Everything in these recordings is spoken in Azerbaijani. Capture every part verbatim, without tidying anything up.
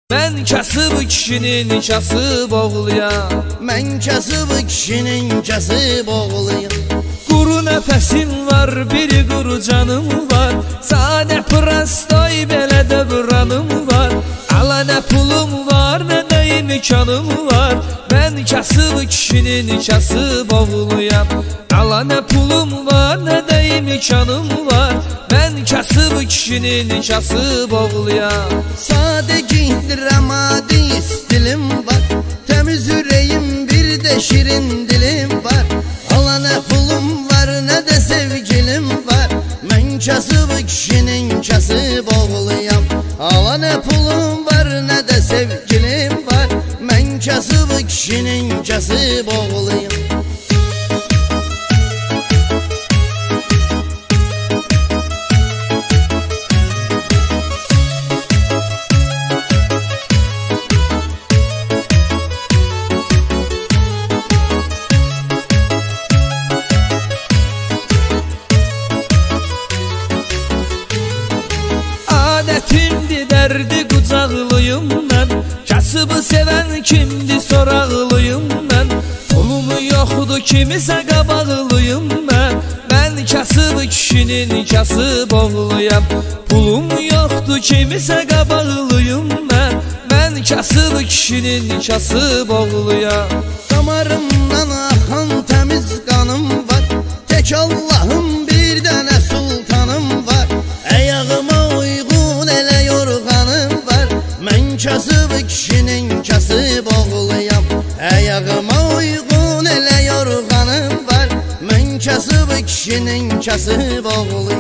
Mən kasıb kişinin kasıb oğluyam. Mən kasıb kişinin kasıb oğluyam. Quru nəfəsim var, bir quru canım var. Sadə prostoy belə də buranım var. Ala nə pulum var, nə də imkanım var. Mən kasıb kişinin kasıb oğluyam. Ala nə pulum var, nə də imkanım var. Mən kasıb kişinin kasıb oğluyam. Sadə giyindirəm, adi stilim var. Təmiz ürəyim, bir də şirin dilim var. Ala nə pulum var, nə də sevgilim var. Mən kasıb kişinin kasıb oğluyam. Ala nə pulum var, nə də sevgilim var. Mən kasıb kişinin kasıb oğluyam. Adətimdi, dərdi qucaqlıyım mən. Kasıbı sevən kimdi, soraqlıyım mən. Pulum yoxdur, kimisə qabaqlıyım mən. Mən kasıb kişinin kasıb oğluyam. Pulum yoxdur, kimisə qabaqlıyım mən. Mən kasıb kişinin kasıb oğluyam. Damarımdan axan təmiz qanım var. Tək Allahım, bir dənə sultanım var. Əyağıma uyğun elə yorğanım var. Mən kasıb kişinin kasıb oğluyam. Əyağıma uyğun elə yorğanım var. Mən kasıb kişinin kasıb oğluyam.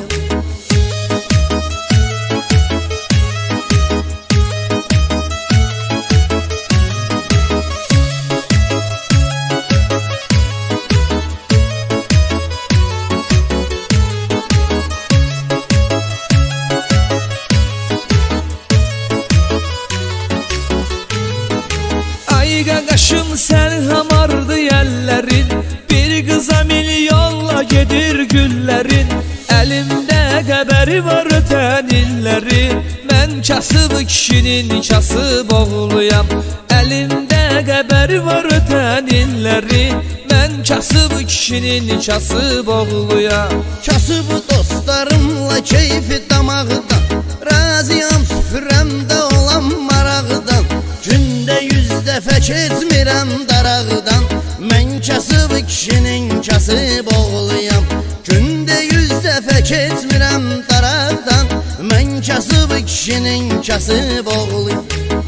Qaqaşım sən hamardı yəllərin. Bir qıza milyonla gedir güllərin. Əlimdə qəbəri var ötən illərin. Mən kasıb kişinin kasıb oğluyam. Əlimdə qəbəri var ötən illərin. Mən kasıb kişinin kasıb oğluyam. Kasıb dostlarımla keyfi damağdan. Razıyam süfrəmdə olan maraqdan. Gündə yüz dəfə keçmirəm daraqdan. Mən kasıb kişinin kasıb oğluyam. Gündə yüz dəfə keçmirəm daraqdan. Mən kasıb kişinin kasıb oğluyam.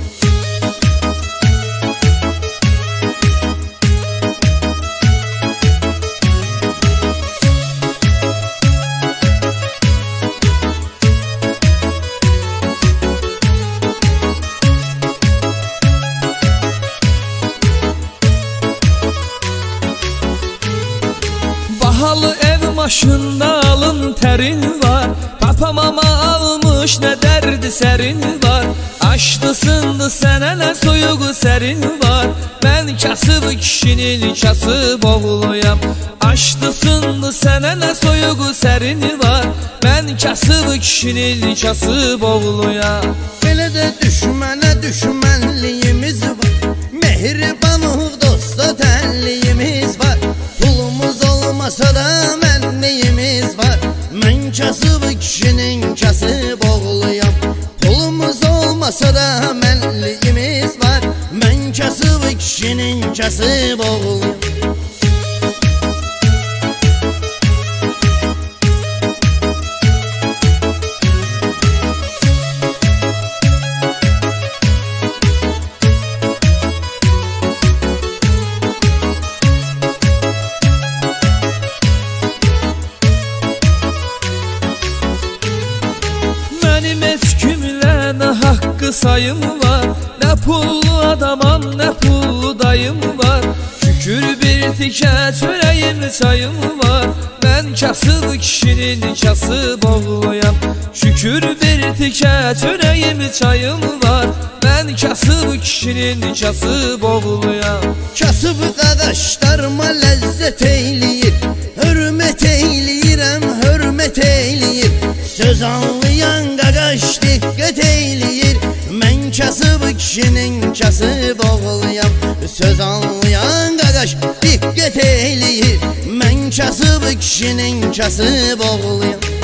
Bahalı ev maşında alın tərin var. Papamama almış nə dərdi sərin var. Açdı sındı sənə nə soyuğu sərin var. Mən kasıb kişinin kasıb oğluyam. Açdı sındı sənə nə soyuğu sərin var. Mən kasıb kişinin kasıb oğluyam. Belə də düşmənə düşmənliyimiz var. Mehribanlıq dosta tənliyimiz var. Pulumuz olmasa da mənliyimiz var. Mən kasıb kişinin kasıb oğluyam. Pulumuz olmasa da mənliyimiz var. Mən kasıb kişinin kasıb oğluyam. Mənim etkimlə nə haqqı sayım var. Nə pullu adamam, nə pullu dayım var. Şükür bir tikə çörəyim çayım var. Mən kasıb kişinin kasıb oğluyam. Şükür bir tikə çörəyim çayım var. Mən kasıb kişinin kasıb oğluyam. Kasıb qardaşlarıma ləzzət eyləyir. Hörmət eyləyirəm, hörmət eyləyir. Söz anlayan qaqaş diqqət eyləyir. Mən kasıb kişinin kasıb oğluyam. Söz anlayan qardaş diqqət eyləyir, mən kasıb kişinin kasıb oğluyam.